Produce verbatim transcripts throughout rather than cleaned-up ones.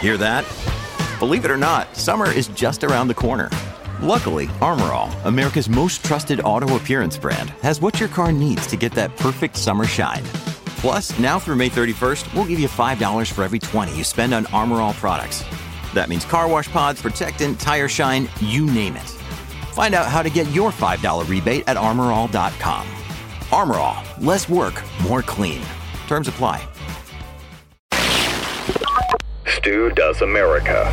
Hear that? Believe it or not, summer is just around the corner. Luckily, Armor All, America's most trusted auto appearance brand, has what your car needs to get that perfect summer shine. Plus, now through May thirty-first, we'll give you five dollars for every twenty you spend on Armor All products. That means car wash pods, protectant, tire shine, you name it. Find out how to get your five dollars rebate at armor all dot com. Armor All, less work, more clean. Terms apply. Stu Does America.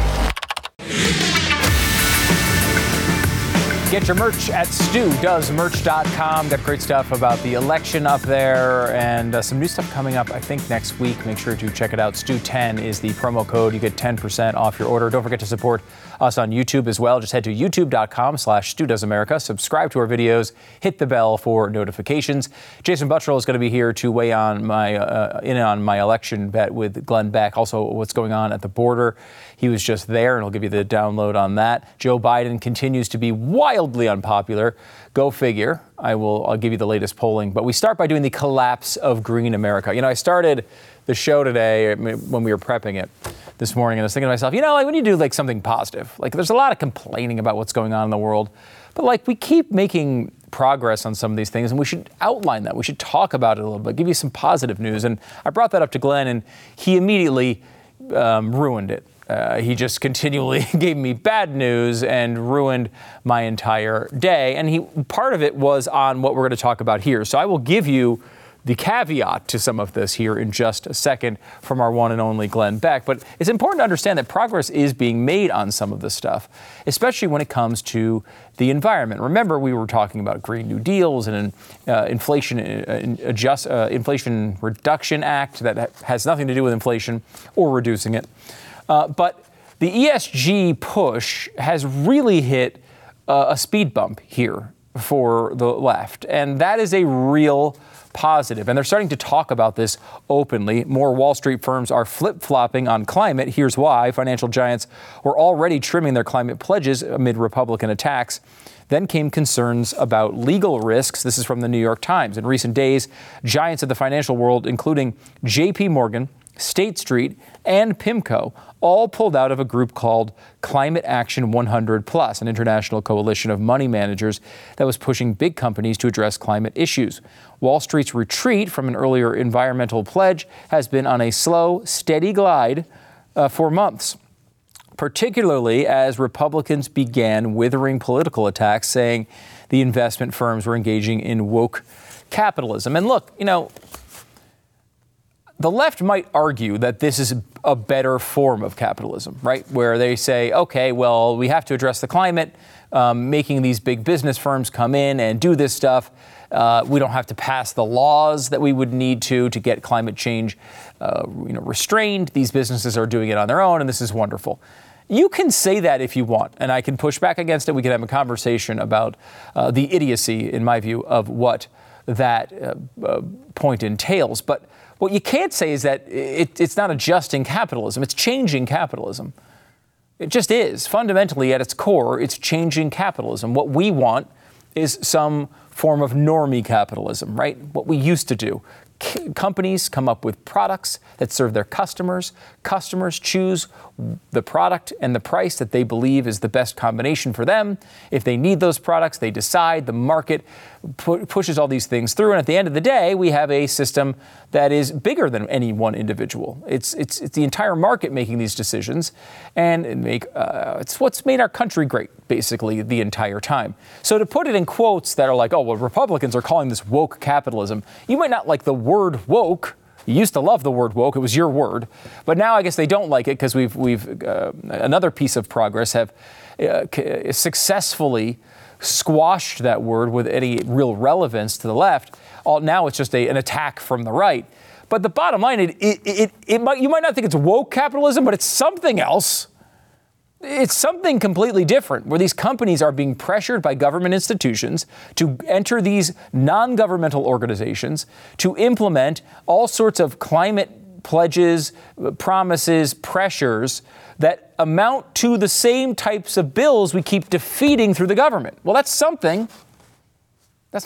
Get your merch at stu does merch dot com. Got great stuff about the election up there and uh, some new stuff coming up, I think, next week. Make sure to check it out. Stu ten is the promo code. You get ten percent off your order. Don't forget to support us on YouTube as well. Just head to youtube dot com slash stu does america. Subscribe to our videos. Hit the bell for notifications. Jason Buttrill is going to be here to weigh on my uh, in on my election bet with Glenn Beck. Also, what's going on at the border. He was just there, and he'll give you the download on that. Joe Biden continues to be wildly unpopular. Go figure. I will. I'll give you the latest polling. But we start by doing the collapse of green America. You know, I started the show today when we were prepping it this morning, and I was thinking to myself, you know, like, we need to do like something positive. Like, there's a lot of complaining about what's going on in the world, but like, we keep making progress on some of these things, and we should outline that. We should talk about it a little bit, give you some positive news. And I brought that up to Glenn, and he immediately um, ruined it. Uh, he just continually gave me bad news and ruined my entire day. And he part of it was on what we're going to talk about here. So I will give you the caveat to some of this here in just a second from our one and only Glenn Beck. But it's important to understand that progress is being made on some of this stuff, especially when it comes to the environment. Remember, we were talking about Green New Deals and uh, inflation uh, adjust, uh, Inflation Reduction Act that ha- has nothing to do with inflation or reducing it. Uh, but the E S G push has really hit uh, a speed bump here for the left. And that is a real positive. And they're starting to talk about this openly. More Wall Street firms are flip-flopping on climate. Here's why. Financial giants were already trimming their climate pledges amid Republican attacks. Then came concerns about legal risks. This is from the New York Times. In recent days, giants of the financial world, including J P Morgan, State Street, and PIMCO, all pulled out of a group called Climate Action one hundred plus, an international coalition of money managers that was pushing big companies to address climate issues. Wall Street's retreat from an earlier environmental pledge has been on a slow, steady glide uh, for months, particularly as Republicans began withering political attacks, saying the investment firms were engaging in woke capitalism. And look, you know, the left might argue that this is a better form of capitalism, right? Where they say, okay, well, we have to address the climate, um, making these big business firms come in and do this stuff. Uh, we don't have to pass the laws that we would need to to get climate change uh, you know, restrained. These businesses are doing it on their own, and this is wonderful. You can say that if you want, and I can push back against it. We can have a conversation about uh, the idiocy, in my view, of what that uh, uh, point entails. But what you can't say is that it, it's not adjusting capitalism. It's changing capitalism. It just is. Fundamentally, at its core, it's changing capitalism. What we want is some form of normie capitalism, right? What we used to do. C- companies come up with products that serve their customers. Customers choose the product and the price that they believe is the best combination for them. If they need those products, they decide. The market pu- pushes all these things through. And at the end of the day, we have a system that is bigger than any one individual. It's it's, it's the entire market making these decisions. And it make uh, it's what's made our country great, basically, the entire time. So to put it in quotes that are like, oh, well, Republicans are calling this woke capitalism. You might not like the word woke. You used to love the word woke. It was your word. But now I guess they don't like it because we've, we've uh, another piece of progress have uh, successfully squashed that word with any real relevance to the left. All, now it's just a, an attack from the right. But the bottom line, it, it, it, it might, you might not think it's woke capitalism, but it's something else. It's something completely different, where these companies are being pressured by government institutions to enter these non-governmental organizations to implement all sorts of climate pledges, promises, pressures that amount to the same types of bills we keep defeating through the government. Well, that's something. That's not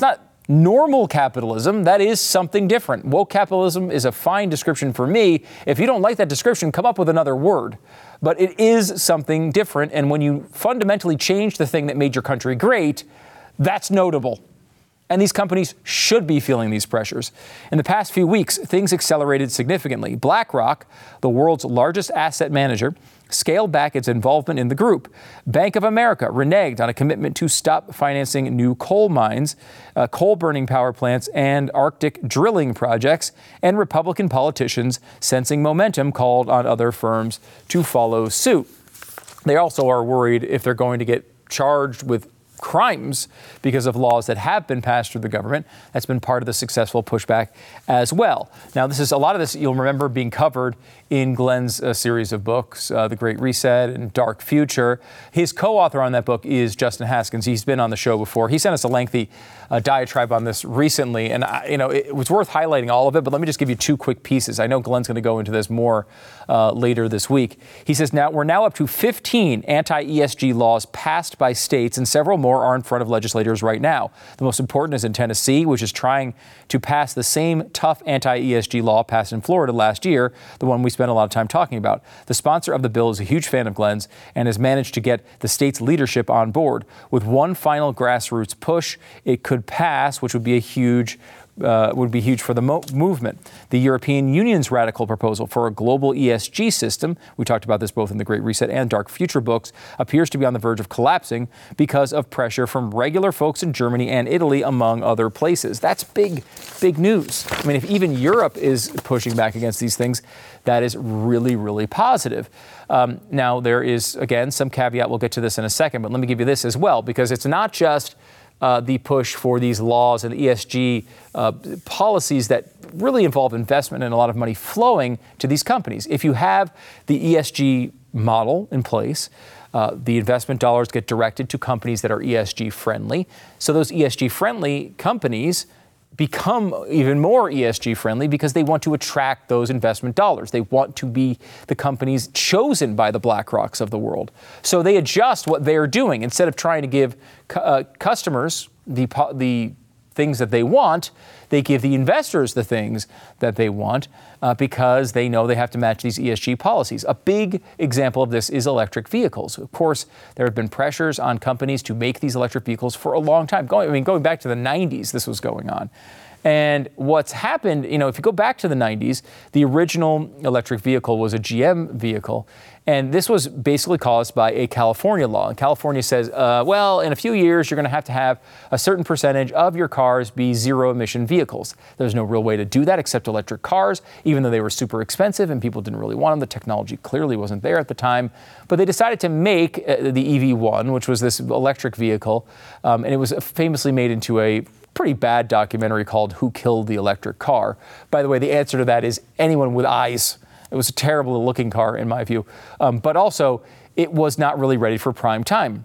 normal capitalism, that is something different. Woke capitalism is a fine description for me. If you don't like that description, come up with another word. But it is something different. And when you fundamentally change the thing that made your country great, that's notable. And these companies should be feeling these pressures. In the past few weeks, things accelerated significantly. BlackRock, the world's largest asset manager, scaled back its involvement in the group. Bank of America reneged on a commitment to stop financing new coal mines, uh, coal-burning power plants, and Arctic drilling projects. And Republican politicians, sensing momentum, called on other firms to follow suit. They also are worried if they're going to get charged with crimes because of laws that have been passed through the government. That's been part of the successful pushback as well. Now, this is a lot of this you'll remember being covered in Glenn's uh, series of books, uh, The Great Reset and Dark Future. His co-author on that book is Justin Haskins. He's been on the show before. He sent us a lengthy uh, diatribe on this recently, and I, you know it, it was worth highlighting all of it. But let me just give you two quick pieces. I know Glenn's going to go into this more uh, later this week. He says now we're now up to fifteen anti-E S G laws passed by states, and several more are in front of legislators right now. The most important is in Tennessee, which is trying to pass the same tough anti-E S G law passed in Florida last year, the one we spent a lot of time talking about. The sponsor of the bill is a huge fan of Glenn's and has managed to get the state's leadership on board. With one final grassroots push, it could pass, which would be a huge Uh, would be huge for the mo- movement. The European Union's radical proposal for a global E S G system, we talked about this both in the Great Reset and Dark Future books, appears to be on the verge of collapsing because of pressure from regular folks in Germany and Italy, among other places. That's big, big news. I mean, if even Europe is pushing back against these things, that is really, really positive. Um, now, there is, again, some caveat. We'll get to this in a second, but let me give you this as well, because it's not just Uh, the push for these laws and E S G uh, policies that really involve investment and a lot of money flowing to these companies. If you have the E S G model in place, uh, the investment dollars get directed to companies that are E S G friendly. So those E S G friendly companies become even more E S G friendly because they want to attract those investment dollars. They want to be the companies chosen by the BlackRocks of the world. So they adjust what they're doing. Instead of trying to give uh, customers the the things that they want, they give the investors the things that they want uh, because they know they have to match these E S G policies. A big example of this is electric vehicles. Of course, there have been pressures on companies to make these electric vehicles for a long time. Going, I mean, going back to the nineties, this was going on. And what's happened, you know, if you go back to the nineties, the original electric vehicle was a G M vehicle. And this was basically caused by a California law. And California says, uh, well, in a few years, you're going to have to have a certain percentage of your cars be zero emission vehicles. There's no real way to do that except electric cars, even though they were super expensive and people didn't really want them. The technology clearly wasn't there at the time. But they decided to make uh, the E V one, which was this electric vehicle. Um, and it was famously made into a pretty bad documentary called Who Killed the Electric Car. By the way, the answer to that is anyone with eyes. It was a terrible looking car in my view. Um, but also, it was not really ready for prime time.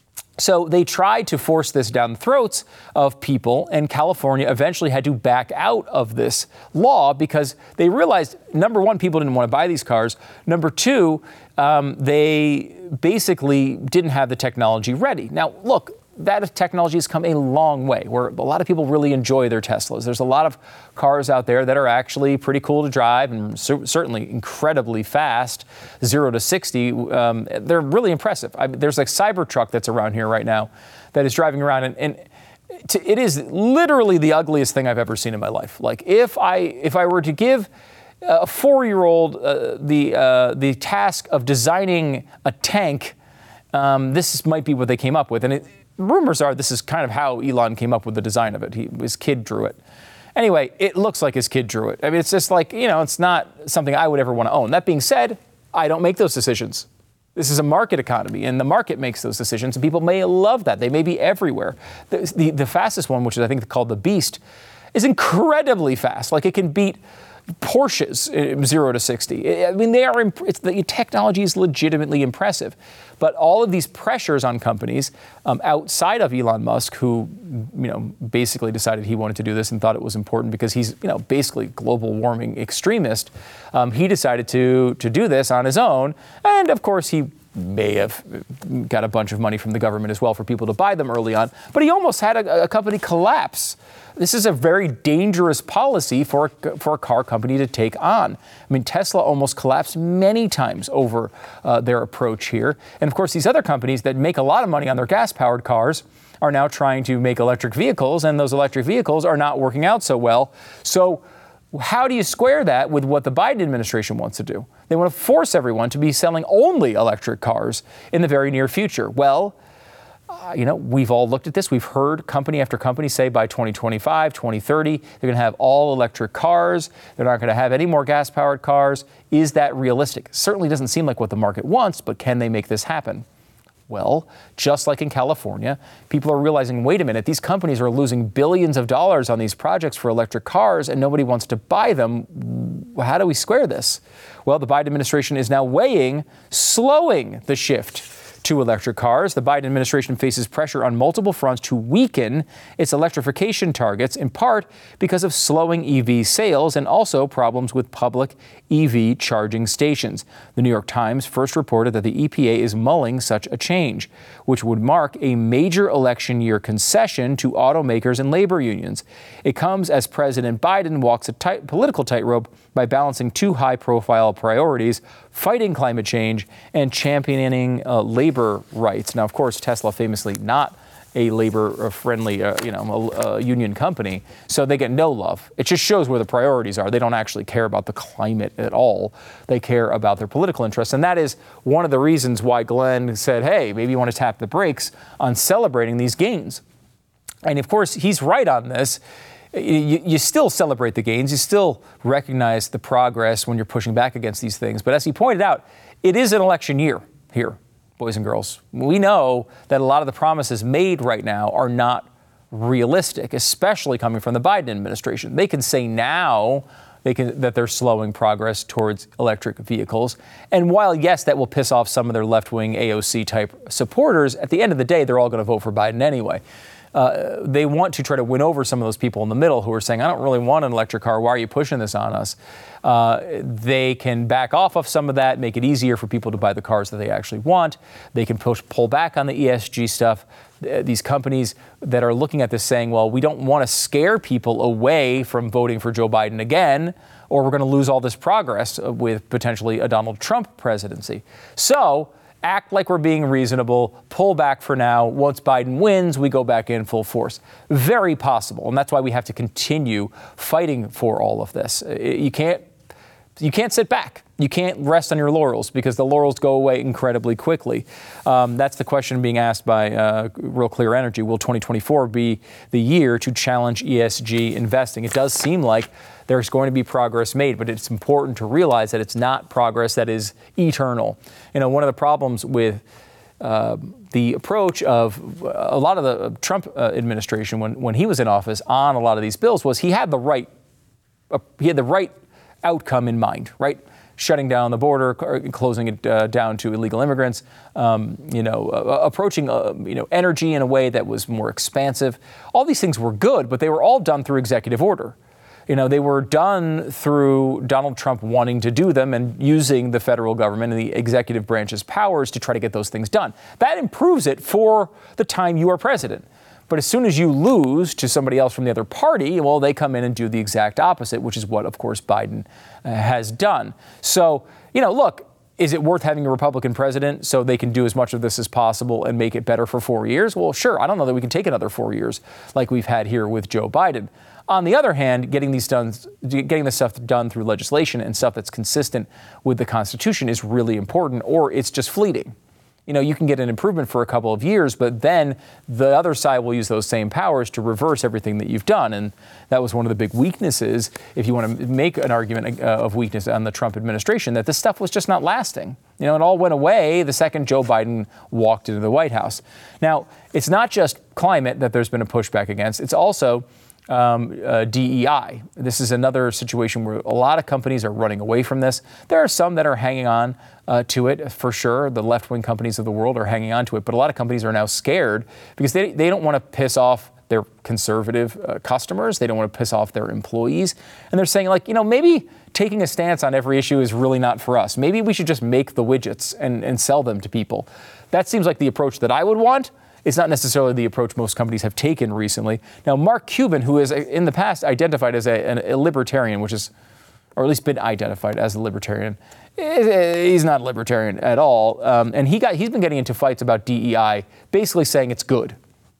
So they tried to force this down the throats of people, and California eventually had to back out of this law because they realized, number one, people didn't want to buy these cars. Number two, um, they basically didn't have the technology ready. Now, look, that technology has come a long way, where a lot of people really enjoy their Teslas. There's a lot of cars out there that are actually pretty cool to drive and cer- certainly incredibly fast, zero to sixty. Um, they're really impressive. I mean, there's like Cybertruck that's around here right now that is driving around, and, and to, it is literally the ugliest thing I've ever seen in my life. Like if I if I were to give a four-year-old uh, the uh, the task of designing a tank, um, this might be what they came up with, and it. Rumors are this is kind of how Elon came up with the design of it. He, his kid drew it. Anyway, it looks like his kid drew it. I mean, it's just like, you know, it's not something I would ever want to own. That being said, I don't make those decisions. This is a market economy, and the market makes those decisions, and people may love that. They may be everywhere. The, the, the fastest one, which is I think called the Beast, is incredibly fast. Like it can beat Porsches zero to sixty. I mean, they are. Imp- it's, the technology is legitimately impressive, but all of these pressures on companies um, outside of Elon Musk, who you know basically decided he wanted to do this and thought it was important because he's you know basically global warming extremist. Um, he decided to to do this on his own, and of course he may have got a bunch of money from the government as well for people to buy them early on, but he almost had a, a company collapse. This is a very dangerous policy for, for a car company to take on. I mean, Tesla almost collapsed many times over uh, their approach here. And of course, these other companies that make a lot of money on their gas-powered cars are now trying to make electric vehicles, and those electric vehicles are not working out so well. So how do you square that with what the Biden administration wants to do? They want to force everyone to be selling only electric cars in the very near future. Well, Uh, you know, we've all looked at this. We've heard company after company say by twenty twenty-five, twenty thirty, they're going to have all electric cars. They're not going to have any more gas-powered cars. Is that realistic? Certainly doesn't seem like what the market wants, but can they make this happen? Well, just like in California, people are realizing, wait a minute, these companies are losing billions of dollars on these projects for electric cars and nobody wants to buy them. How do we square this? Well, the Biden administration is now weighing slowing the shift to electric cars. The Biden administration faces pressure on multiple fronts to weaken its electrification targets, in part because of slowing E V sales and also problems with public E V charging stations. The New York Times first reported that the E P A is mulling such a change, which would mark a major election year concession to automakers and labor unions. It comes as President Biden walks a tight political tightrope by balancing two high-profile priorities: fighting climate change and championing uh, labor rights. Now, of course, Tesla famously not a labor-friendly, uh, you know, a, a union company, so they get no love. It just shows where the priorities are. They don't actually care about the climate at all. They care about their political interests, and that is one of the reasons why Glenn said, hey, maybe you want to tap the brakes on celebrating these gains. And of course, he's right on this. You, you still celebrate the gains. You still recognize the progress when you're pushing back against these things. But as he pointed out, it is an election year here, boys and girls. We know that a lot of the promises made right now are not realistic, especially coming from the Biden administration. They can say now they can, that they're slowing progress towards electric vehicles. And while, yes, that will piss off some of their left-wing A O C-type supporters, at the end of the day, they're all going to vote for Biden anyway. Uh, they want to try to win over some of those people in the middle who are saying, I don't really want an electric car. Why are you pushing this on us? Uh, they can back off of some of that, make it easier for people to buy the cars that they actually want. They can push, pull back on the E S G stuff. These companies that are looking at this saying, well, we don't want to scare people away from voting for Joe Biden again, or we're going to lose all this progress with potentially a Donald Trump presidency. So act like we're being reasonable, pull back for now. Once Biden wins, we go back in full force. Very possible. And that's why we have to continue fighting for all of this. You can't, you can't sit back. You can't rest on your laurels because the laurels go away incredibly quickly. Um, that's the question being asked by uh, Real Clear Energy. Will twenty twenty-four be the year to challenge E S G investing? It does seem like there's going to be progress made, but it's important to realize that it's not progress that is eternal. You know, one of the problems with uh, the approach of a lot of the Trump uh, administration when, when he was in office on a lot of these bills was he had the right, uh, he had the right outcome in mind, right? Shutting down the border, closing it uh, down to illegal immigrants, um, you know, uh, approaching, uh, you know, energy in a way that was more expansive. All these things were good, but they were all done through executive order. You know, they were done through Donald Trump wanting to do them and using the federal government and the executive branch's powers to try to get those things done. That improves it for the time you are president. But as soon as you lose to somebody else from the other party, well, they come in and do the exact opposite, which is what, of course, Biden uh, has done. So, you know, look, is it worth having a Republican president so they can do as much of this as possible and make it better for four years? Well, sure. I don't know that we can take another four years like we've had here with Joe Biden. On the other hand, getting these done, getting this stuff done through legislation and stuff that's consistent with the Constitution is really important, or it's just fleeting. You know, you can get an improvement for a couple of years, but then the other side will use those same powers to reverse everything that you've done. And that was one of the big weaknesses, if you want to make an argument of weakness on the Trump administration, that this stuff was just not lasting. You know, it all went away the second Joe Biden walked into the White House. Now, it's not just climate that there's been a pushback against. It's also Um, uh, D E I. This is another situation where a lot of companies are running away from this. There are some that are hanging on uh, to it for sure. The left-wing companies of the world are hanging on to it, but a lot of companies are now scared because they, they don't want to piss off their conservative uh, customers. They don't want to piss off their employees. And they're saying, like, you know, maybe taking a stance on every issue is really not for us. Maybe we should just make the widgets and, and sell them to people. That seems like the approach that I would want. It's not necessarily the approach most companies have taken recently. Now, Mark Cuban, who is in the past identified as a, a libertarian, which is, or at least been identified as a libertarian, he's not a libertarian at all. Um, and he got, he's been getting into fights about D E I, basically saying it's good.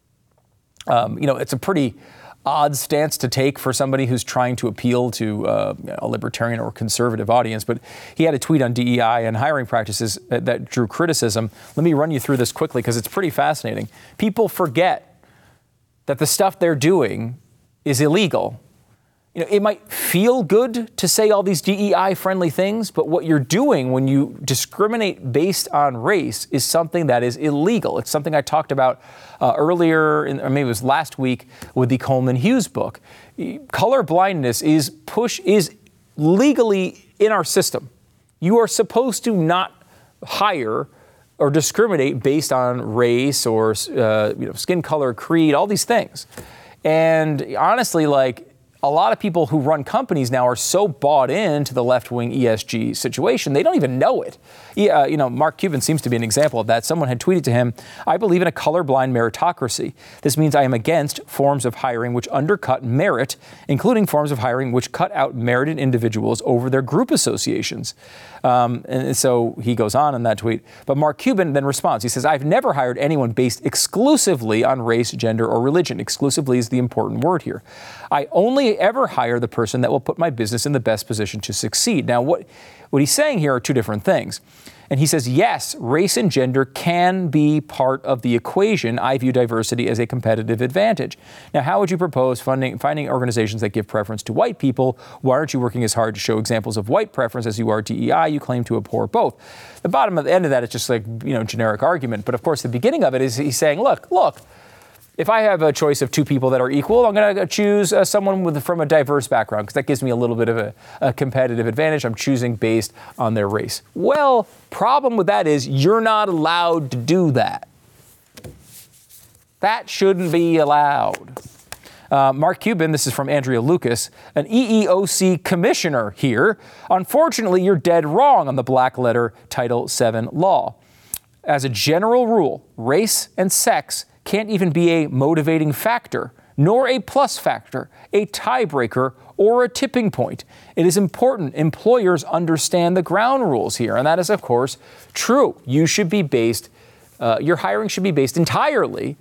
Um, you know, it's a pretty odd stance to take for somebody who's trying to appeal to uh, a libertarian or conservative audience. But he had a tweet on D E I and hiring practices that drew criticism. Let me run you through this quickly because it's pretty fascinating. People forget that the stuff they're doing is illegal. You know, it might feel good to say all these D E I-friendly things, but what you're doing when you discriminate based on race is something that is illegal. It's something I talked about uh, earlier, in, or maybe it was last week, with the Coleman Hughes book. Color blindness is push is legally in our system. You are supposed to not hire or discriminate based on race or uh, you know, skin color, creed, all these things. And honestly, like, a lot of people who run companies now are so bought into the left-wing E S G situation, they don't even know it. Yeah, uh, you know, Mark Cuban seems to be an example of that. Someone had tweeted to him, I believe in a colorblind meritocracy. This means I am against forms of hiring which undercut merit, including forms of hiring which cut out merited individuals over their group associations. Um, and so he goes on in that tweet. But Mark Cuban then responds. He says, I've never hired anyone based exclusively on race, gender, or religion. Exclusively is the important word here. I only ever hire the person that will put my business in the best position to succeed. Now, what, what he's saying here are two different things. And he says, yes, race and gender can be part of the equation. I view diversity as a competitive advantage. Now, how would you propose funding, finding organizations that give preference to white people? Why aren't you working as hard to show examples of white preference as you are D E I? You claim to abhor both. The bottom of the end of that is just like, you know, generic argument. But of course, the beginning of it is he's saying, look, look, if I have a choice of two people that are equal, I'm going to choose uh, someone with, from a diverse background because that gives me a little bit of a, a competitive advantage. I'm choosing based on their race. Well, problem with that is you're not allowed to do that. That shouldn't be allowed. Uh, Mark Cuban, this is from Andrea Lucas, an E E O C commissioner here. Unfortunately, you're dead wrong on the black letter Title seven law. As a general rule, race and sex can't even be a motivating factor, nor a plus factor, a tiebreaker, or a tipping point. It is important employers understand the ground rules here, and that is, of course, true. You should be based, uh, your hiring should be based entirely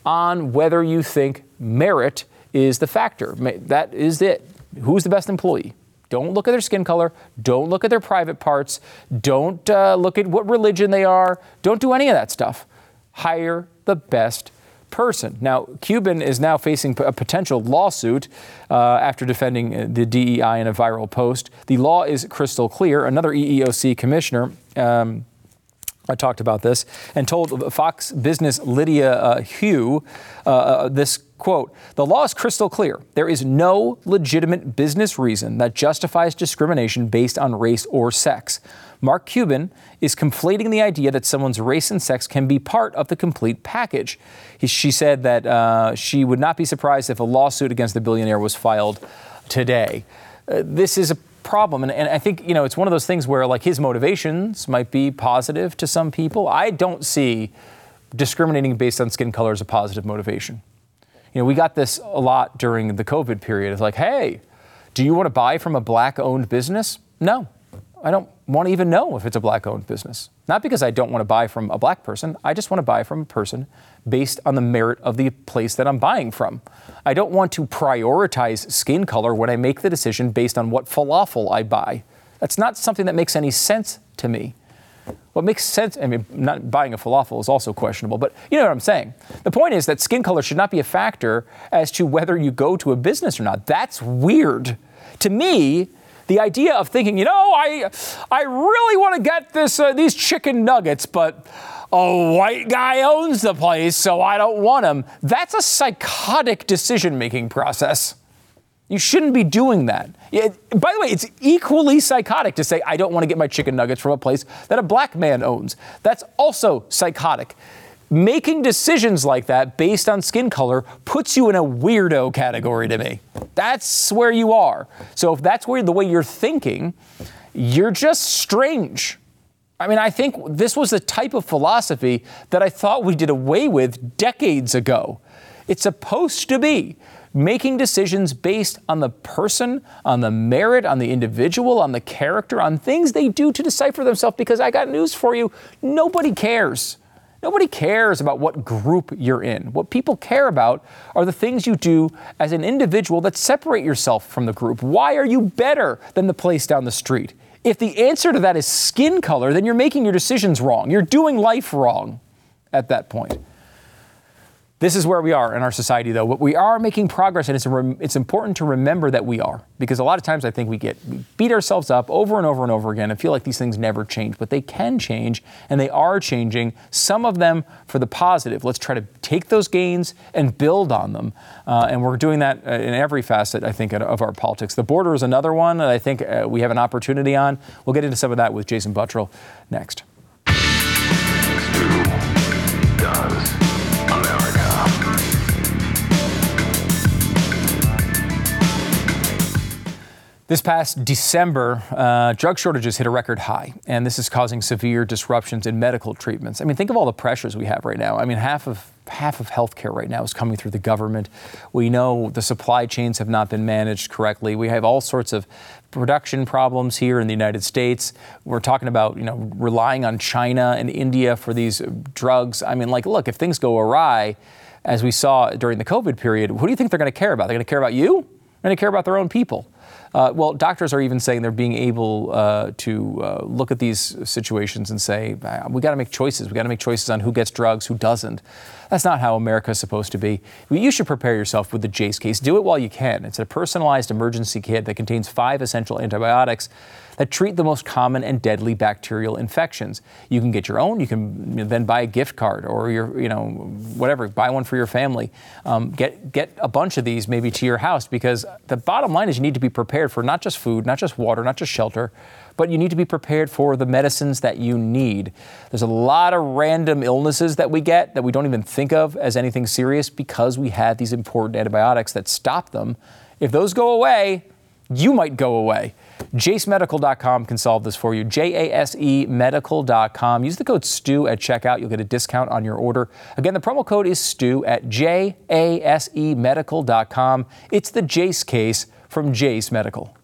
on whether you think merit is the factor. That is it. Who's the best employee? Don't look at their skin color. Don't look at their private parts. Don't uh, look at what religion they are. Don't do any of that stuff. Hire the best person. Now, Cuban is now facing a potential lawsuit uh, after defending the D E I in a viral post. The law is crystal clear. Another E E O C commissioner, um, I talked about this, and told Fox Business Lydia uh, Hugh uh, this quote, the law is crystal clear. There is no legitimate business reason that justifies discrimination based on race or sex. Mark Cuban is conflating the idea that someone's race and sex can be part of the complete package. He, she said that uh, she would not be surprised if a lawsuit against the billionaire was filed today. Uh, this is a problem. And, and I think, you know, it's one of those things where, like, his motivations might be positive to some people. I don't see discriminating based on skin color as a positive motivation. You know, we got this a lot during the COVID period. It's like, hey, do you want to buy from a black-owned business? No, I don't want to even know if it's a black-owned business. Not because I don't want to buy from a black person. I just want to buy from a person based on the merit of the place that I'm buying from. I don't want to prioritize skin color when I make the decision based on what falafel I buy. That's not something that makes any sense to me. What makes sense, I mean, not buying a falafel is also questionable, but you know what I'm saying. The point is that skin color should not be a factor as to whether you go to a business or not. That's weird. To me, the idea of thinking, you know, I I really want to get this uh, these chicken nuggets, but a white guy owns the place, so I don't want them. That's a psychotic decision-making process. You shouldn't be doing that. It, by the way, it's equally psychotic to say, I don't want to get my chicken nuggets from a place that a black man owns. That's also psychotic. Making decisions like that based on skin color puts you in a weirdo category to me. That's where you are. So if that's where the way you're thinking, you're just strange. I mean, I think this was the type of philosophy that I thought we did away with decades ago. It's supposed to be making decisions based on the person, on the merit, on the individual, on the character, on things they do to decipher themselves, because I got news for you, nobody cares. Nobody cares about what group you're in. What people care about are the things you do as an individual that separate yourself from the group. Why are you better than the place down the street? If the answer to that is skin color, then you're making your decisions wrong. You're doing life wrong at that point. This is where we are in our society, though. But we are making progress, and it's, a, it's important to remember that we are. Because a lot of times I think we get we beat ourselves up over and over and over again and feel like these things never change. But they can change, and they are changing, some of them for the positive. Let's try to take those gains and build on them. Uh, and we're doing that in every facet, I think, of our politics. The border is another one that I think uh, we have an opportunity on. We'll get into some of that with Jason Buttrill next. Stu does America. This past December, uh, drug shortages hit a record high, and this is causing severe disruptions in medical treatments. I mean, think of all the pressures we have right now. I mean, half of half of healthcare right now is coming through the government. We know the supply chains have not been managed correctly. We have all sorts of production problems here in the United States. We're talking about, you know, relying on China and India for these drugs. I mean, like, look, if things go awry, as we saw during the COVID period, who do you think they're going to care about? They're going to care about you? They're going to care about their own people. Uh, well, doctors are even saying they're being able uh, to uh, look at these situations and say, we got to make choices. We got to make choices on who gets drugs, who doesn't. That's not how America is supposed to be. You should prepare yourself with the Jase case. Do it while you can. It's a personalized emergency kit that contains five essential antibiotics that treat the most common and deadly bacterial infections. You can get your own. You can you know, then buy a gift card or your, you know, whatever. Buy one for your family. Um, get get a bunch of these maybe to your house, because the bottom line is you need to be prepared for not just food, not just water, not just shelter, but you need to be prepared for the medicines that you need. There's a lot of random illnesses that we get that we don't even think of as anything serious because we have these important antibiotics that stop them. If those go away, you might go away. Jase Medical dot com can solve this for you. J A S E Medical dot com. Use the code STU at checkout. You'll get a discount on your order. Again, the promo code is STU at J A S E Medical dot com. It's the Jase case from Jase Medical.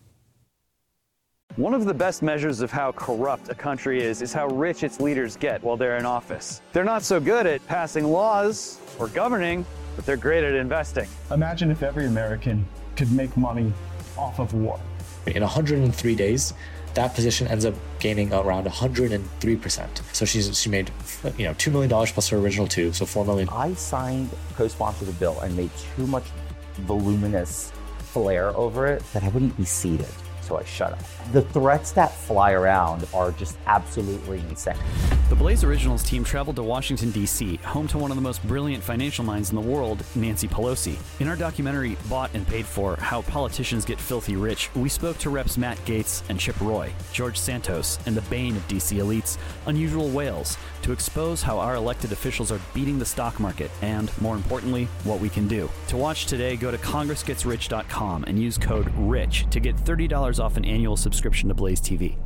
One of the best measures of how corrupt a country is is how rich its leaders get while they're in office. They're not so good at passing laws or governing, but they're great at investing. Imagine if every American could make money off of war. In one hundred three days, that position ends up gaining around one hundred three percent. So she's she made, you know, two million dollars plus her original two, so four million dollars. I signed, co-sponsored the bill and made too much voluminous flair over it that I wouldn't be seated. So I shut up. The threats that fly around are just absolutely insane. The Blaze Originals team traveled to Washington, D C, home to one of the most brilliant financial minds in the world, Nancy Pelosi. In our documentary, Bought and Paid For, How Politicians Get Filthy Rich, we spoke to Reps Matt Gaetz and Chip Roy, George Santos, and the bane of D C elites, Unusual Whales, to expose how our elected officials are beating the stock market and, more importantly, what we can do. To watch today, go to congress gets rich dot com and use code RICH to get thirty dollars off an annual subscription to Blaze T V.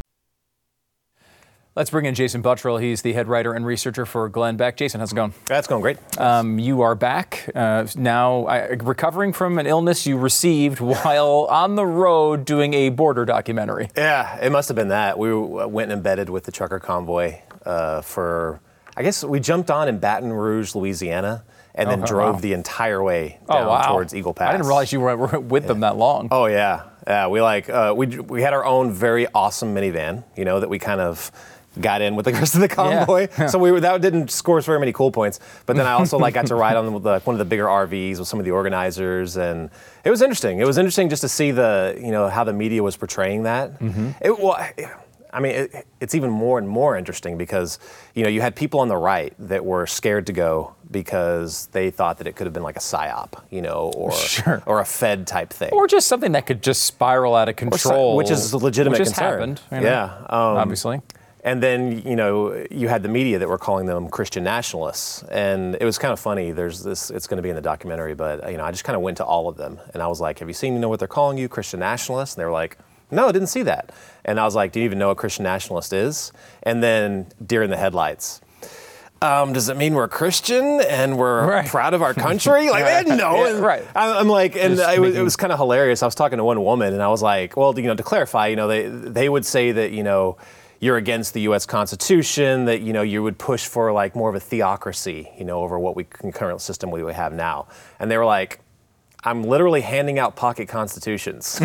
Let's bring in Jason Buttrill. He's the head writer and researcher for Glenn Beck. Jason, how's it going? That's going great. Um, you are back uh, now, uh, recovering from an illness you received while on the road doing a border documentary. Yeah, it must have been that. We went and embedded with the trucker convoy uh, for, I guess we jumped on in Baton Rouge, Louisiana, and then oh, drove wow. the entire way down oh, wow. towards Eagle Pass. I didn't realize you were with yeah. them that long. Oh yeah, yeah. We like uh, we we had our own very awesome minivan, you know, that we kind of got in with the rest of the convoy. Yeah. So we were, that didn't score us very many cool points. But then I also like got to ride on the, one of the bigger R Vs with some of the organizers, and it was interesting. It was interesting just to see the you know how the media was portraying that. Mm-hmm. It well. I mean, it, it's even more and more interesting because, you know, you had people on the right that were scared to go because they thought that it could have been like a psyop, you know, or sure. or a Fed type thing. Or just something that could just spiral out of control. Which is a legitimate which has concern. happened. You know, yeah. Um, obviously. And then, you know, you had the media that were calling them Christian nationalists. And it was kind of funny. There's this, it's going to be in the documentary, but, you know, I just kind of went to all of them. And I was like, have you seen, you know what they're calling you, Christian nationalists? And they were like, no, I didn't see that. And I was like, do you even know what Christian nationalist is? And then deer in the headlights. Um, does it mean we're Christian and we're right. proud of our country? Like, they didn't know. Yeah, right. I'm like, and it was, it was kind of hilarious. I was talking to one woman and I was like, well, you know, to clarify, you know, they, they would say that, you know, you're against the U S Constitution, that, you know, you would push for like more of a theocracy, you know, over what we current system we have now. And they were like, I'm literally handing out pocket constitutions.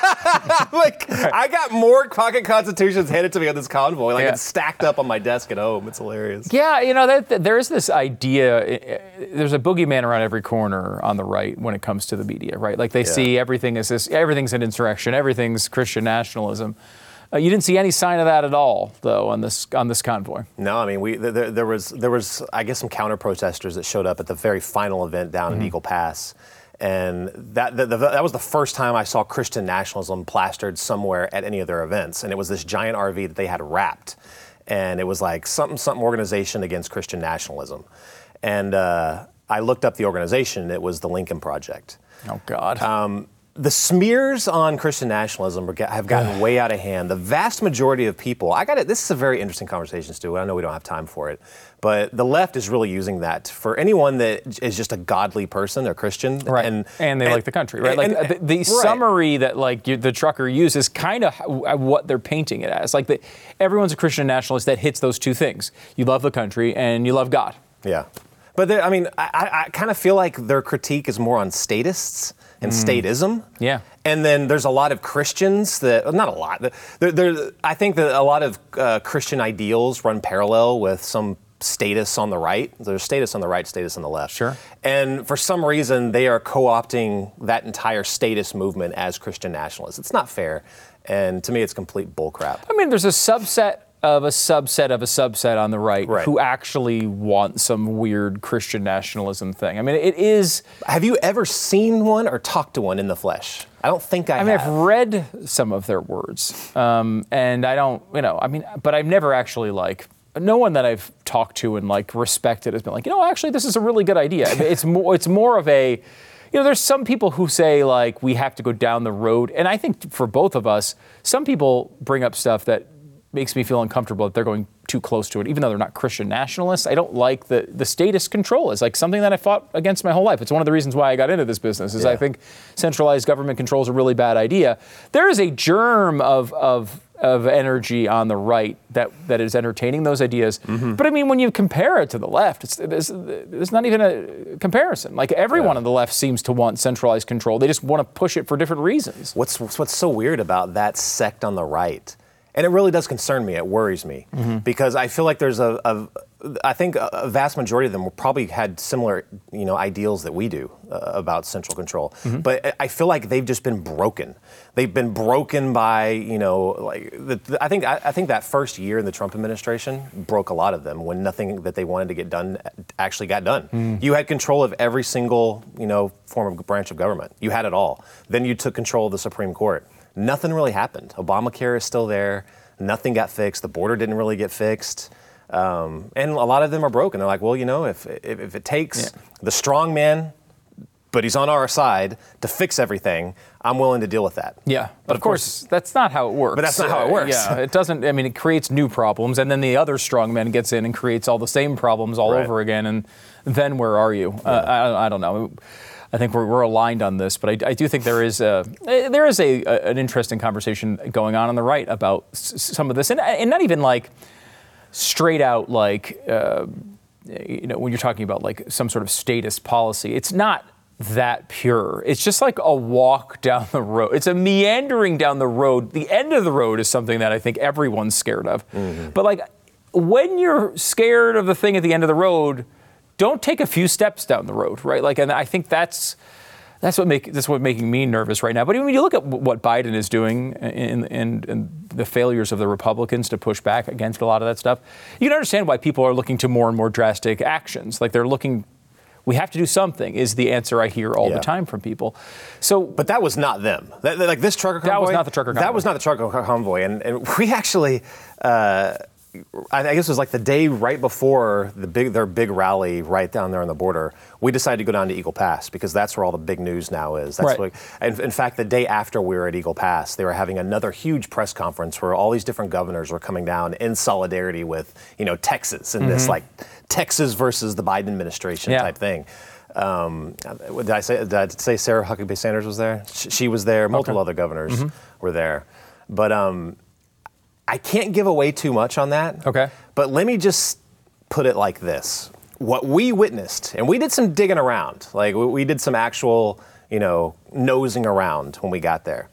Like, I got more pocket constitutions handed to me on this convoy. Like, yeah. It's stacked up on my desk at home. It's hilarious. Yeah, you know, that, that, there is this idea, there's a boogeyman around every corner on the right when it comes to the media, right? Like, they yeah. see everything as this, everything's an insurrection, everything's Christian nationalism. Uh, you didn't see any sign of that at all, though, on this on this convoy. No, I mean, we there, there was there was I guess some counter protesters that showed up at the very final event down mm-hmm. in Eagle Pass, and that the, the, that was the first time I saw Christian nationalism plastered somewhere at any of their events, and it was this giant R V that they had wrapped, and it was like something something organization against Christian nationalism, and uh, I looked up the organization, and it was the Lincoln Project. Oh God. Um, The smears on Christian nationalism have gotten way out of hand. The vast majority of people, I got it. This is a very interesting conversation, Stu. I know we don't have time for it, but the left is really using that for anyone that is just a godly person, they're Christian, right? And and they and, like the country, right? Like and, the, the right. summary that like you, the trucker uses, kind of what they're painting it as. Like the, everyone's a Christian nationalist that hits those two things: you love the country and you love God. Yeah, but I mean, I, I kind of feel like their critique is more on statists and mm. statism. Yeah. And then there's a lot of Christians that, not a lot, there, there, I think that a lot of uh, Christian ideals run parallel with some status on the right. There's status on the right, status on the left. Sure. And for some reason, they are co-opting that entire status movement as Christian nationalists. It's not fair. And to me, it's complete bullcrap. I mean, there's a subset of a subset of a subset on the right, right who actually want some weird Christian nationalism thing. I mean, it is... Have you ever seen one or talked to one in the flesh? I don't think I, I mean, have. I've read some of their words, um, and I don't, you know, I mean, but I've never actually, like, no one that I've talked to and, like, respected has been like, you know, actually, this is a really good idea. I mean, it's more, it's more of a... You know, there's some people who say, like, we have to go down the road, and I think for both of us, some people bring up stuff that makes me feel uncomfortable that they're going too close to it, even though they're not Christian nationalists. I don't like the, the status control. It's like something that I fought against my whole life. It's one of the reasons why I got into this business, is yeah. I think centralized government control is a really bad idea. There is a germ of of of energy on the right that, that is entertaining those ideas. Mm-hmm. But I mean, when you compare it to the left, it's, there's, there's not even a comparison. Like, everyone yeah. on the left seems to want centralized control. They just want to push it for different reasons. What's what's so weird about that sect on the right? And it really does concern me. It worries me mm-hmm. because I feel like there's a, a, I think a vast majority of them probably had similar, you know, ideals that we do uh, about central control. Mm-hmm. But I feel like they've just been broken. They've been broken by, you know, like the, the, I think I, I think that first year in the Trump administration broke a lot of them when nothing that they wanted to get done actually got done. Mm. You had control of every single, you know, form of branch of government. You had it all. Then you took control of the Supreme Court. Nothing really happened. Obamacare is still there. Nothing got fixed. The border didn't really get fixed. Um, and a lot of them are broken. They're like, well, you know, if if, if it takes yeah. the strong man, but he's on our side, to fix everything, I'm willing to deal with that. Yeah, but of, of course, course, that's not how it works. But that's not how it works. Uh, yeah, it doesn't, I mean, it creates new problems, and then the other strong man gets in and creates all the same problems all right. over again, and then where are you? Yeah. Uh, I, I don't know. I think we're, we're aligned on this, but I, I do think there is a there is a, a an interesting conversation going on on the right about s- some of this, and, and not even like straight out like uh, you know, when you're talking about like some sort of statist policy. It's not that pure. It's just like a walk down the road. It's a meandering down the road. The end of the road is something that I think everyone's scared of. Mm-hmm. But like when you're scared of the thing at the end of the road, don't take a few steps down the road, right? Like, and I think that's that's what make that's what making me nervous right now. But when you look at what Biden is doing and and and the failures of the Republicans to push back against a lot of that stuff, you can understand why people are looking to more and more drastic actions. Like they're looking, we have to do something is the answer I hear all yeah. the time from people. So, but that was not them. That, like this trucker convoy. That was not the trucker convoy. That was not the trucker convoy, and, and we actually. Uh, I guess it was like the day right before the big their big rally right down there on the border, we decided to go down to Eagle Pass because that's where all the big news now is. That's right. what, and in fact, the day after we were at Eagle Pass, they were having another huge press conference where all these different governors were coming down in solidarity with, you know, Texas and mm-hmm. this like Texas versus the Biden administration yeah. type thing. Um, did I say did I say Sarah Huckabee Sanders was there? She, she was there. Multiple okay. other governors mm-hmm. were there, but. Um, I can't give away too much on that. Okay. But let me just put it like this. What we witnessed, and we did some digging around, like we did some actual, you know, nosing around when we got there.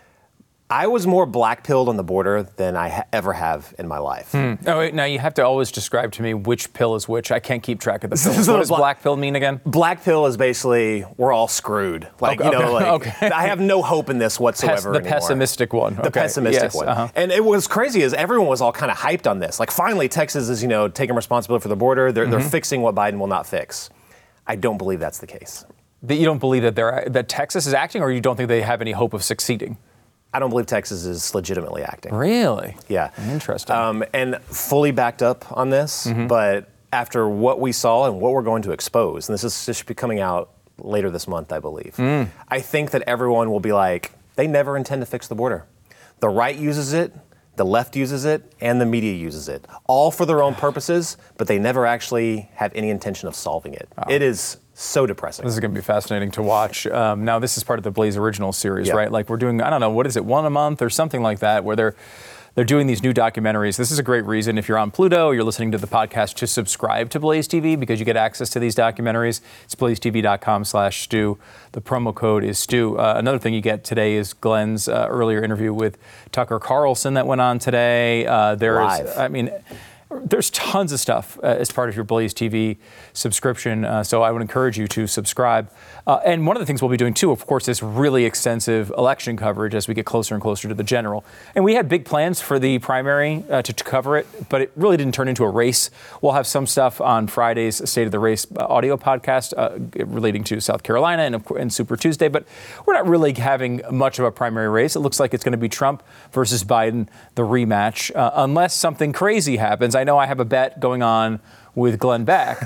I was more black-pilled on the border than I ha- ever have in my life. Hmm. Oh, wait, now you have to always describe to me which pill is which. I can't keep track of the pills. What does bla- black pill mean again? Black pill is basically we're all screwed. Like, okay, you know, okay, like okay. I have no hope in this whatsoever Pes- the anymore. pessimistic one. The okay. pessimistic yes, one. Uh-huh. And it was crazy is everyone was all kind of hyped on this. Like finally Texas is, you know, taking responsibility for the border. They're, mm-hmm. they're fixing what Biden will not fix. I don't believe that's the case. That you don't believe that they're that Texas is acting, or you don't think they have any hope of succeeding? I don't believe Texas is legitimately acting. Really? Yeah. Interesting. Um, and fully backed up on this, mm-hmm. but after what we saw and what we're going to expose, and this is this should be coming out later this month, I believe, mm. I think that everyone will be like, they never intend to fix the border. The right uses it, the left uses it, and the media uses it, all for their own purposes, but they never actually have any intention of solving it. Oh. It is so depressing. This is going to be fascinating to watch. Um, now, this is part of the Blaze Original series, yeah. right? Like we're doing, I don't know, what is it, one a month or something like that, where they're they're doing these new documentaries. This is a great reason, if you're on Pluto, you're listening to the podcast, to subscribe to Blaze T V because you get access to these documentaries. It's blazetv.com slash Stu. The promo code is Stu. Uh, another thing you get today is Glenn's uh, earlier interview with Tucker Carlson that went on today. Uh, there's, Live. I mean... There's tons of stuff uh, as part of your Blaze T V subscription, uh, so I would encourage you to subscribe. Uh, and one of the things we'll be doing, too, of course, is really extensive election coverage as we get closer and closer to the general. And we had big plans for the primary uh, to, to cover it, but it really didn't turn into a race. We'll have some stuff on Friday's State of the Race uh, audio podcast uh, relating to South Carolina and, and Super Tuesday, but we're not really having much of a primary race. It looks like it's going to be Trump versus Biden, the rematch, uh, unless something crazy happens. I know I have a bet going on with Glenn Beck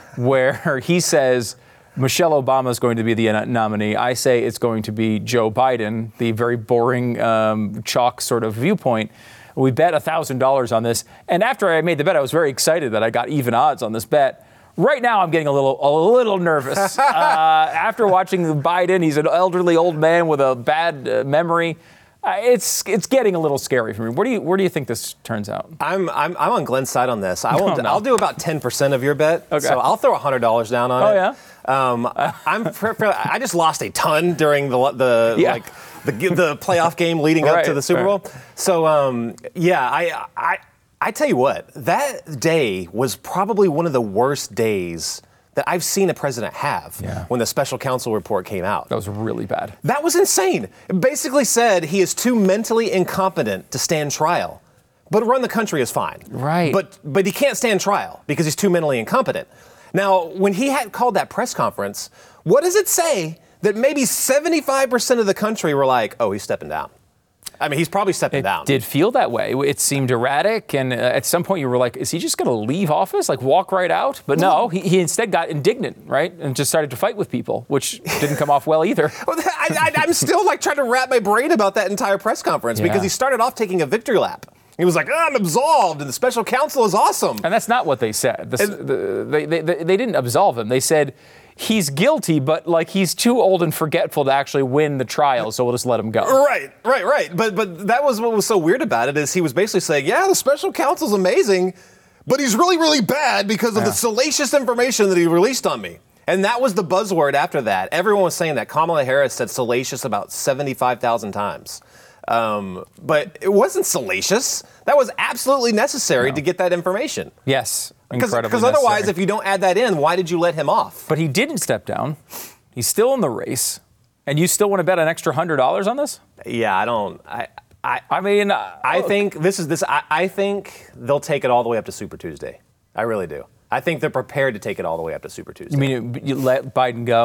where he says Michelle Obama is going to be the nominee. I say it's going to be Joe Biden, the very boring um, chalk sort of viewpoint. We bet one thousand dollars on this. And after I made the bet, I was very excited that I got even odds on this bet. Right now, I'm getting a little a little nervous. uh, after watching Biden, he's an elderly old man with a bad uh, memory. Uh, it's it's getting a little scary for me. Where do you where do you think this turns out? I'm I'm I'm on Glenn's side on this. I won't. Oh, no. I'll do about ten percent of your bet. Okay. So I'll throw one hundred dollars down on oh, it. Oh yeah. Um, I'm. I just lost a ton during the the yeah. like the the playoff game leading right, up to the Super Bowl. Right. So um, yeah, I I I tell you what, that day was probably one of the worst days that I've seen a president have yeah. when the special counsel report came out. That was really bad. That was insane. It basically said he is too mentally incompetent to stand trial, but run the country is fine. Right. But but he can't stand trial because he's too mentally incompetent. Now, when he had called that press conference, what does it say that maybe seventy-five percent of the country were like, oh, he's stepping down? I mean, he's probably stepping it down. It did feel that way. It seemed erratic, and uh, at some point you were like, is he just going to leave office, like walk right out? But no, he, he instead got indignant, right, and just started to fight with people, which didn't come off well either. Well, I, I, I'm still like trying to wrap my brain about that entire press conference yeah. because he started off taking a victory lap. He was like, oh, I'm absolved, and the special counsel is awesome. And that's not what they said. The, the, they, they, they didn't absolve him. They said he's guilty, but like he's too old and forgetful to actually win the trial, so we'll just let him go. Right, right, right. But but that was what was so weird about it is he was basically saying, yeah, the special counsel's amazing, but he's really, really bad because of yeah. the salacious information that he released on me. And that was the buzzword after that. Everyone was saying that Kamala Harris said salacious about seventy-five thousand times. Um, but it wasn't salacious. That was absolutely necessary no. to get that information. Yes, incredibly Because otherwise, if you don't add that in, why did you let him off? But he didn't step down. He's still in the race. And you still want to bet an extra one hundred dollars on this? Yeah, I don't. I I, I mean, uh, I think this is this. I, I think they'll take it all the way up to Super Tuesday. I really do. I think they're prepared to take it all the way up to Super Tuesday. You mean you let Biden go?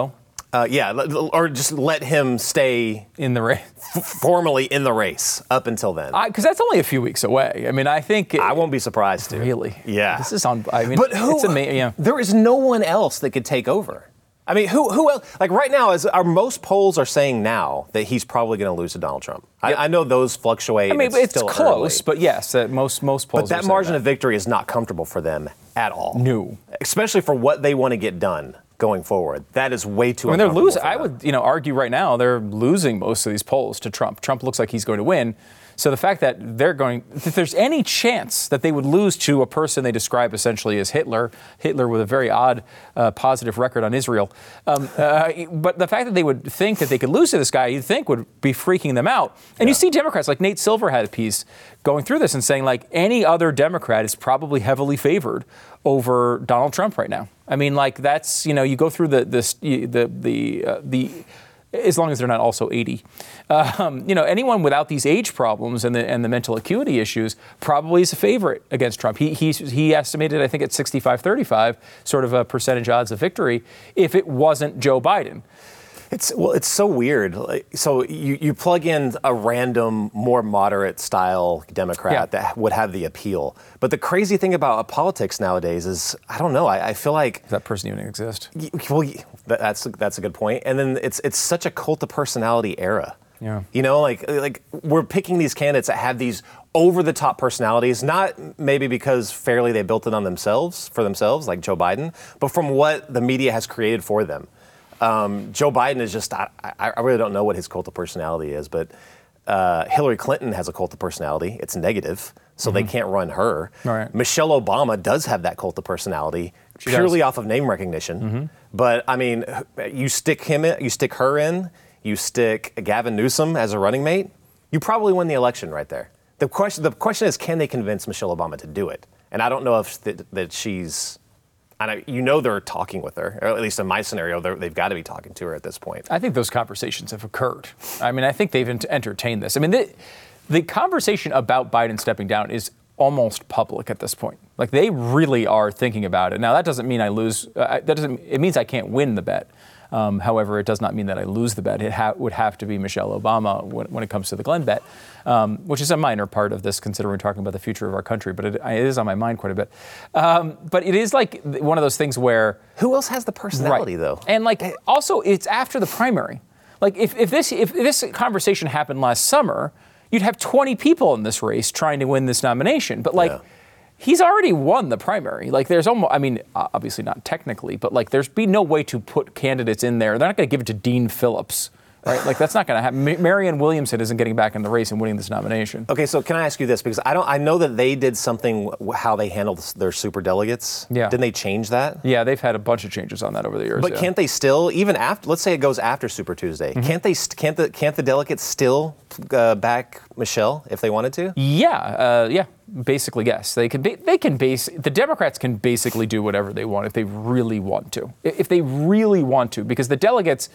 Uh, yeah, or just let him stay in the race, f- formally in the race up until then. Because that's only a few weeks away. I mean, I think it, I won't be surprised to. Really? Yeah. This is on. I mean, but who? It's amazing. Yeah. There is no one else that could take over. I mean, who? Who else? Like right now, as our most polls are saying now that he's probably going to lose to Donald Trump. Yep. I, I know those fluctuate. I mean, it's, it's still close, early. but yes, uh, most most polls. But that are margin that. of victory is not comfortable for them at all. No. Especially for what they want to get done going forward. That is way too. I mean, they're losing. I them. would, you know, argue right now they're losing most of these polls to Trump. Trump looks like he's going to win. So the fact that they're going, if there's any chance that they would lose to a person they describe essentially as Hitler, Hitler with a very odd uh, positive record on Israel, um, uh, but the fact that they would think that they could lose to this guy, you'd think would be freaking them out. And yeah. you see Democrats like Nate Silver had a piece going through this and saying like any other Democrat is probably heavily favored over Donald Trump right now. I mean, like that's, you know, you go through the this, the the uh, the. as long as they're not also eighty. Um, you know, anyone without these age problems and the and the mental acuity issues probably is a favorite against Trump. He he, he estimated, I think, at sixty-five thirty-five, sort of a percentage odds of victory if it wasn't Joe Biden. It's well, it's so weird. Like, so you, you plug in a random, more moderate style Democrat yeah. that would have the appeal. But the crazy thing about politics nowadays is, I don't know. I, I feel like does that person even exist? Well, that's that's a good point. And then it's it's such a cult of personality era. Yeah. You know, like like we're picking these candidates that have these over the top personalities, not maybe because fairly they built it on themselves for themselves, like Joe Biden, but from what the media has created for them. Um, Joe Biden is just, I, I really don't know what his cult of personality is, but uh, Hillary Clinton has a cult of personality. It's negative, so mm-hmm. they can't run her. Right. Michelle Obama does have that cult of personality, she purely does. Off of name recognition. Mm-hmm. But, I mean, you stick him in, you stick her in, you stick Gavin Newsom as a running mate, you probably win the election right there. The question, the question is, can they convince Michelle Obama to do it? And I don't know if th- that she's... And I, you know they're talking with her, or at least in my scenario, they've got to be talking to her at this point. I think those conversations have occurred. I mean, I think they've ent- entertained this. I mean, the, the conversation about Biden stepping down is almost public at this point. Like, they really are thinking about it. Now, that doesn't mean I lose. Uh, that doesn't. It means I can't win the bet. Um, however, it does not mean that I lose the bet. It ha- would have to be Michelle Obama when, when it comes to the Glenn bet, um, which is a minor part of this, considering we're talking about the future of our country. But it, it is on my mind quite a bit. Um, but it is like one of those things where who else has the personality, right. though? And like also, it's after the primary. Like if, if this if this conversation happened last summer, you'd have twenty people in this race trying to win this nomination. But like. Yeah. He's already won the primary. Like, there's almost, I mean, obviously not technically, but like, there's be no way to put candidates in there. They're not going to give it to Dean Phillips, right? Like, that's not going to happen. Marianne Williamson isn't getting back in the race and winning this nomination. Okay, so can I ask you this? Because I don't, I know that they did something, how they handled their super delegates. Yeah. Didn't they change that? Yeah, they've had a bunch of changes on that over the years. But yeah. can't they still, even after, let's say it goes after Super Tuesday, mm-hmm. can't they, can't the, can't the delegates still uh, back Michelle if they wanted to? Yeah, uh, yeah. Basically, yes. They can. Ba- they can base. The Democrats can basically do whatever they want if they really want to. If they really want to, because the delegates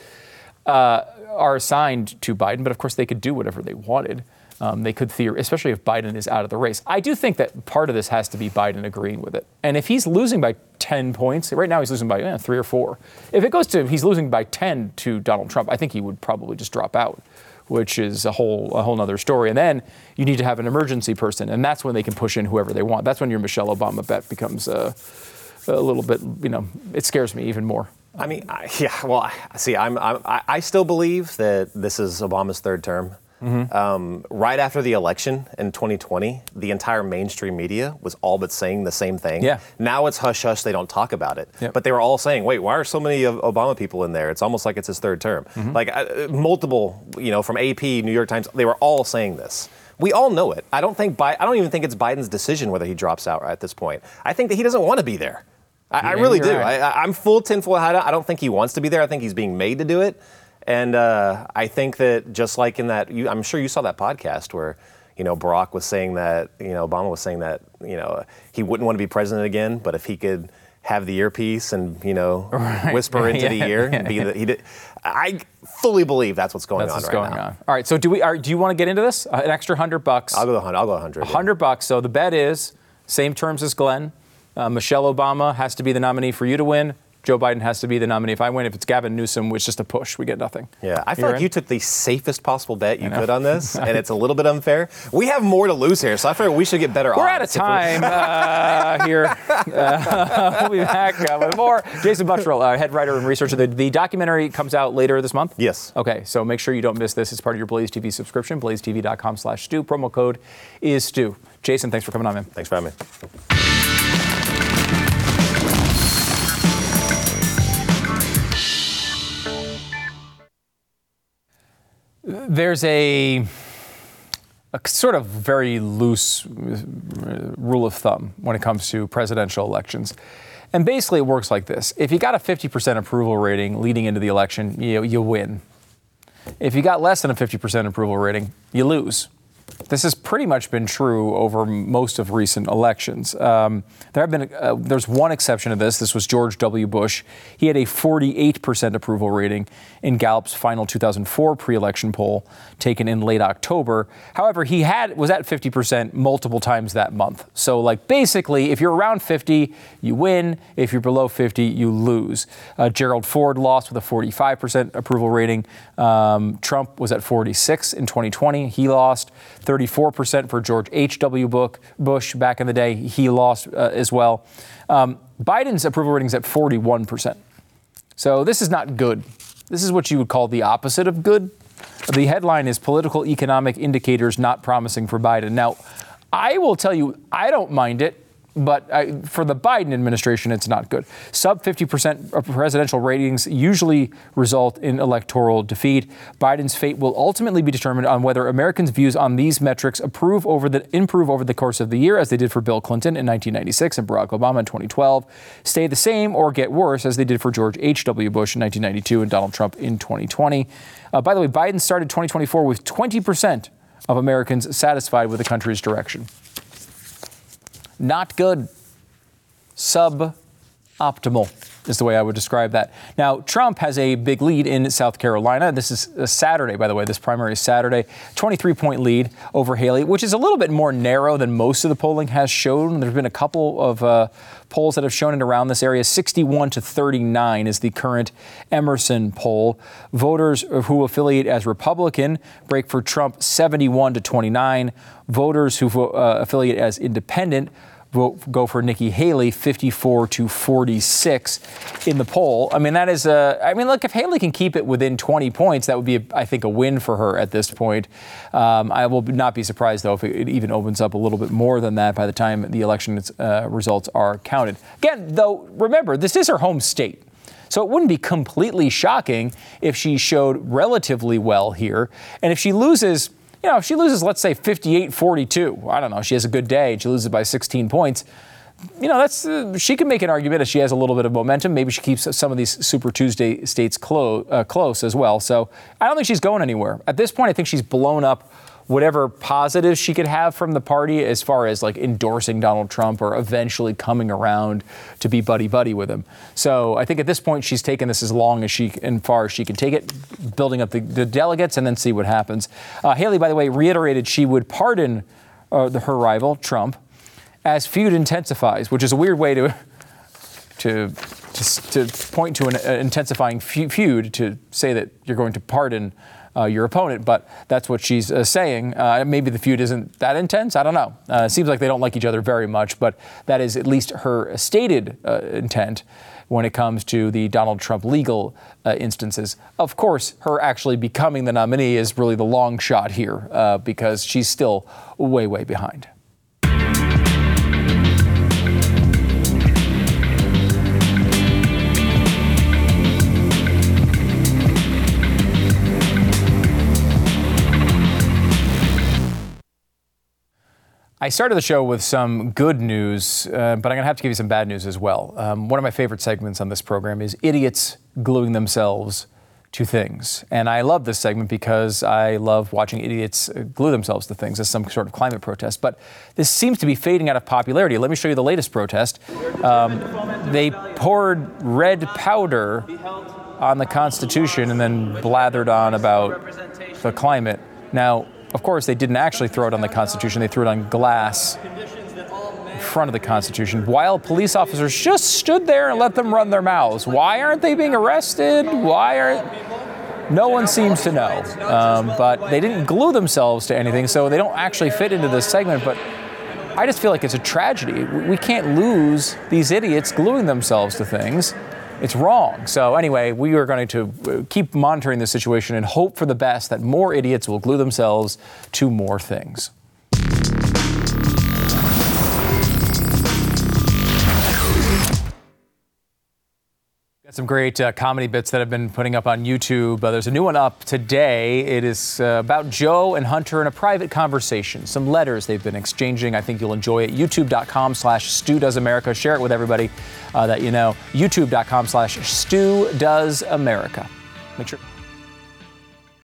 uh, are assigned to Biden, but of course they could do whatever they wanted. Um, they could theory, especially if Biden is out of the race. I do think that part of this has to be Biden agreeing with it. And if he's losing by ten points, right now he's losing by eh, three or four. If it goes to he's losing by ten to Donald Trump, I think he would probably just drop out, which is a whole a whole nother story. And then you need to have an emergency person, and that's when they can push in whoever they want. That's when your Michelle Obama bet becomes uh, a little bit, you know, it scares me even more. I mean, I, yeah, well, see, I'm, I'm, I still believe that this is Obama's third term. Mm-hmm. Um, right after the election in twenty twenty, the entire mainstream media was all but saying the same thing. Yeah. Now it's hush hush, they don't talk about it. Yep. But they were all saying, wait, why are so many of Obama people in there? It's almost like it's his third term. Mm-hmm. Like uh, multiple, you know, from A P, New York Times, they were all saying this. We all know it. I don't think Bi- I don't even think it's Biden's decision whether he drops out at this point. I think that he doesn't want to be there. I, yeah, I really do. Right. I, I'm full tinfoil hat. I don't think he wants to be there. I think he's being made to do it. And uh, I think that just like in that, you, I'm sure you saw that podcast where, you know, Barack was saying that, you know, Obama was saying that, you know, he wouldn't want to be president again, but if he could have the earpiece and, you know, right. whisper into yeah. the ear, and be the, he did. I fully believe that's what's going that's on what's right going now. On. All right, so do we? Are, do you want to get into this? Uh, an extra hundred bucks. I'll go. I'll go a hundred. Hundred yeah. bucks. So the bet is same terms as Glenn. Uh, Michelle Obama has to be the nominee for you to win. Joe Biden has to be the nominee. If I win, if it's Gavin Newsom, it's just a push. We get nothing. Yeah, I feel You're like in? you took the safest possible bet you could on this, and it's a little bit unfair. We have more to lose here, so I figure we should get better We're odds. out of time uh, here. Uh, we'll be back uh, with more. Jason Buttrill, uh, head writer and researcher. The, the documentary comes out later this month? Yes. Okay, so make sure you don't miss this. It's part of your Blaze T V subscription, blaze t v dot com slash Stu. Promo code is Stu. Jason, thanks for coming on, man. Thanks for having me. There's a, a sort of very loose rule of thumb when it comes to presidential elections. And basically it works like this. If you got a fifty percent approval rating leading into the election, you, you win. If you got less than a fifty percent approval rating, you lose. This has pretty much been true over most of recent elections. Um, there have been uh, there's one exception to this. This was George W. Bush. He had a forty-eight percent approval rating in Gallup's final two thousand four pre-election poll taken in late October. However, he had was at fifty percent multiple times that month. So, like, basically, if you're around fifty, you win. If you're below fifty, you lose. Uh, Gerald Ford lost with a forty-five percent approval rating. Um, Trump was at forty-six in twenty twenty. He lost. thirty-four percent for George H W. Bush back in the day. He lost uh, as well. Um, Biden's approval rating is at forty-one percent. So this is not good. This is what you would call the opposite of good. The headline is Political Economic Indicators Not Promising for Biden. Now, I will tell you, I don't mind it. But I, for the Biden administration, it's not good. Sub fifty percent presidential ratings usually result in electoral defeat. Biden's fate will ultimately be determined on whether Americans' views on these metrics improve over the, improve over the course of the year, as they did for Bill Clinton in nineteen ninety-six and Barack Obama in twenty twelve, stay the same or get worse, as they did for George H W. Bush in nineteen ninety-two and Donald Trump in twenty twenty. Uh, by the way, Biden started twenty twenty-four with twenty percent of Americans satisfied with the country's direction. Not good. Suboptimal is the way I would describe that. Now, Trump has a big lead in South Carolina. This is a Saturday, by the way. This primary is Saturday. twenty-three point lead over Haley, which is a little bit more narrow than most of the polling has shown. There's been a couple of uh, polls that have shown it around this area. sixty-one to thirty-nine is the current Emerson poll. Voters who affiliate as Republican break for Trump seventy-one to twenty-nine. Voters who uh, affiliate as independent vote, go for Nikki Haley, fifty-four to forty-six in the poll. I mean, that is a, I mean, look, if Haley can keep it within twenty points, that would be, a, I think, a win for her at this point. Um, I will not be surprised, though, if it even opens up a little bit more than that by the time the election uh, results are counted. Again, though, remember, this is her home state. So it wouldn't be completely shocking if she showed relatively well here. And if she loses, you know, if she loses, let's say fifty-eight forty-two, I don't know, she has a good day and she loses by sixteen points, you know, that's uh, she can make an argument if she has a little bit of momentum. Maybe she keeps some of these Super Tuesday states clo- uh, close as well. So I don't think she's going anywhere. At this point, I think she's blown up whatever positives she could have from the party as far as like endorsing Donald Trump or eventually coming around to be buddy-buddy with him. So I think at this point she's taken this as long as she and far as she can take it, building up the, the delegates and then see what happens. Uh, Haley, by the way, reiterated she would pardon uh, the, her rival, Trump, as feud intensifies, which is a weird way to to to, to point to an uh, intensifying feud, to say that you're going to pardon Uh, your opponent, but that's what she's uh, saying. Uh, maybe the feud isn't that intense. I don't know. Uh, it seems like they don't like each other very much, but that is at least her stated uh, intent when it comes to the Donald Trump legal uh, instances. Of course, her actually becoming the nominee is really the long shot here uh, because she's still way, way behind. I started the show with some good news, uh, but I'm going to have to give you some bad news as well. Um, one of my favorite segments on this program is idiots gluing themselves to things. And I love this segment because I love watching idiots glue themselves to things as some sort of climate protest. But this seems to be fading out of popularity. Let me show you the latest protest. Um, they poured red powder on the Constitution and then blathered on about the climate. Now, of course, they didn't actually throw it on the Constitution. They threw it on glass front of the Constitution, while police officers just stood there and let them run their mouths. Why aren't they being arrested? Why aren't... No one seems to know. Um, but they didn't glue themselves to anything, so they don't actually fit into this segment. But I just feel like it's a tragedy. We can't lose these idiots gluing themselves to things. It's wrong. So anyway, we are going to keep monitoring the situation and hope for the best that more idiots will glue themselves to more things. Got some great uh, comedy bits that I've been putting up on YouTube. Uh, there's a new one up today. It is uh, about Joe and Hunter in a private conversation. Some letters they've been exchanging. I think you'll enjoy it. YouTube.com slash Stu Does America. Share it with everybody uh, that you know. YouTube.com slash Stu Does America. Make sure.